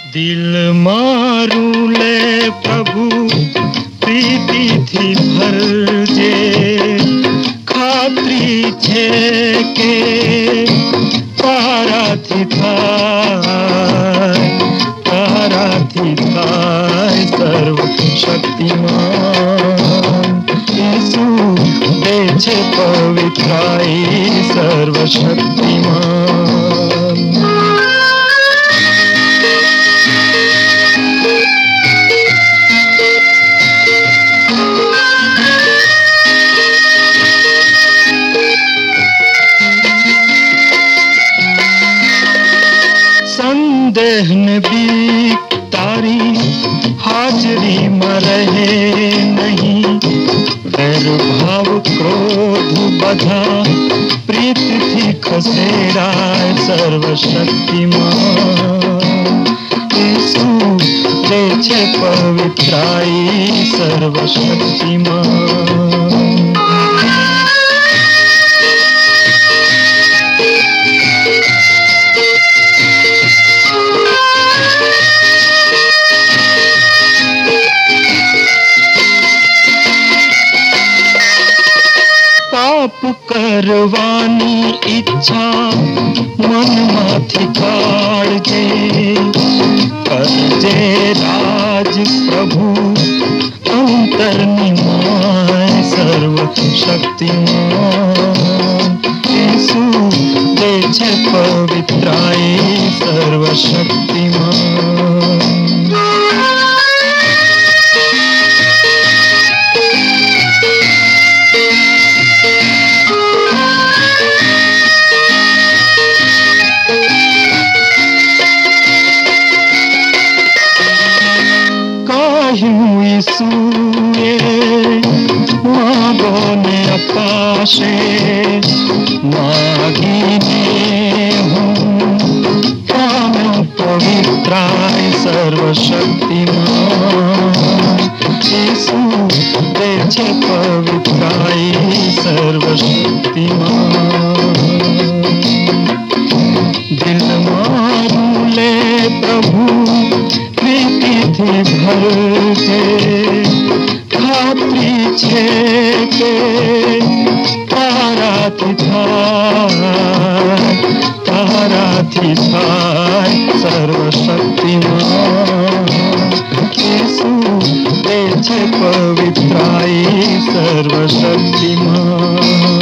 दिल मारूले प्रभु प्रीति थी भर जे खात्री छे के ताराथी थाय सर्वशक्तिमान यीशु दे छे पवित्राई सर्वशक्तिमान। संदेह ने भी तारी हाजरी में रहे नहीं, वैर भाव क्रोध बधा प्रीत थी खसेरा सर्वशक्तिमान यीशु दे छे पवित्राई सर्वशक्तिमान। पाप करवानी इच्छा मन माथी काढ़जे, करजे राज प्रभु अंतरनी माय सर्वशक्तिमान यीशु दे छे पवित्राई सर्वशक्तिमान। यीशुए मागो ने अपाशे मागीने हूँ पाम्यो पवित्राय सर्वशक्तिमान यीशु दे छे पवित्राय सर्वशक्तिमान। दिल मारूले प्रभु प्रीति थी भर जे खात्री छे के ताराथी थाय सर्वशक्तिमान यीशु दे छे पवित्राई सर्वशक्तिमान।